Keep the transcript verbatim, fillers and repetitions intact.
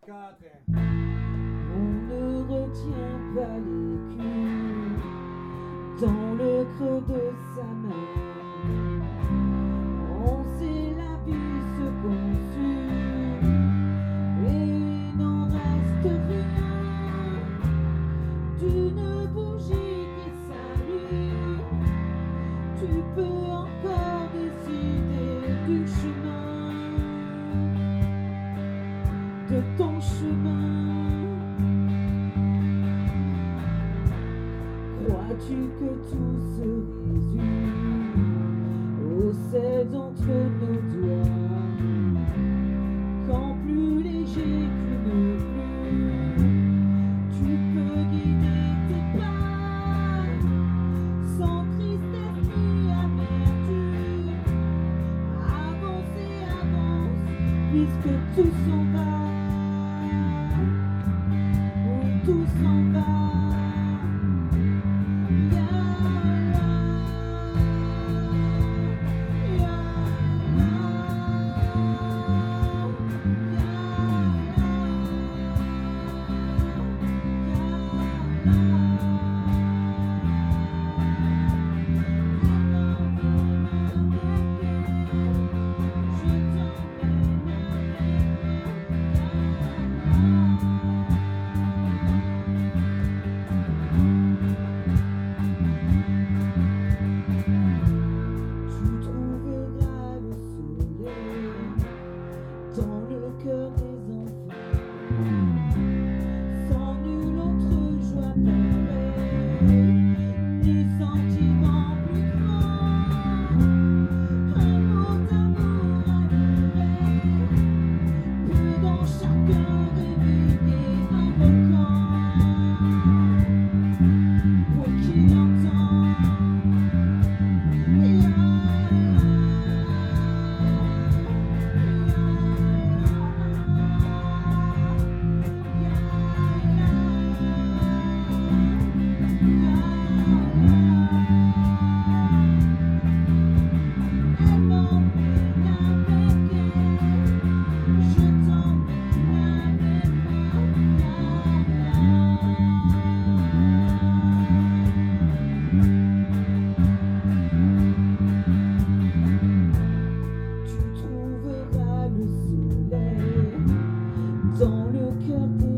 quatre. On ne retient pas les culs dans le creux de sa main. On sait la vie se consume et il n'en reste rien d'une bougie qui s'allume. Tu peux encore décider du chemin, de ton chemin. Crois-tu que tout se résume au sel entre nos doigts, quand plus léger qu'une plume, tu peux guider tes pas, sans tristesse ni amertume. Avance et avance, puisque tout s'en va, oui, tout s'en va. Dans le cœur des enfants, sans nulle autre joie pareille, ni sentiment plus grand, un mot d'amour à l'oreille peut dans chacun réveiller un volcan pour qui l'entend. Dans le cœur des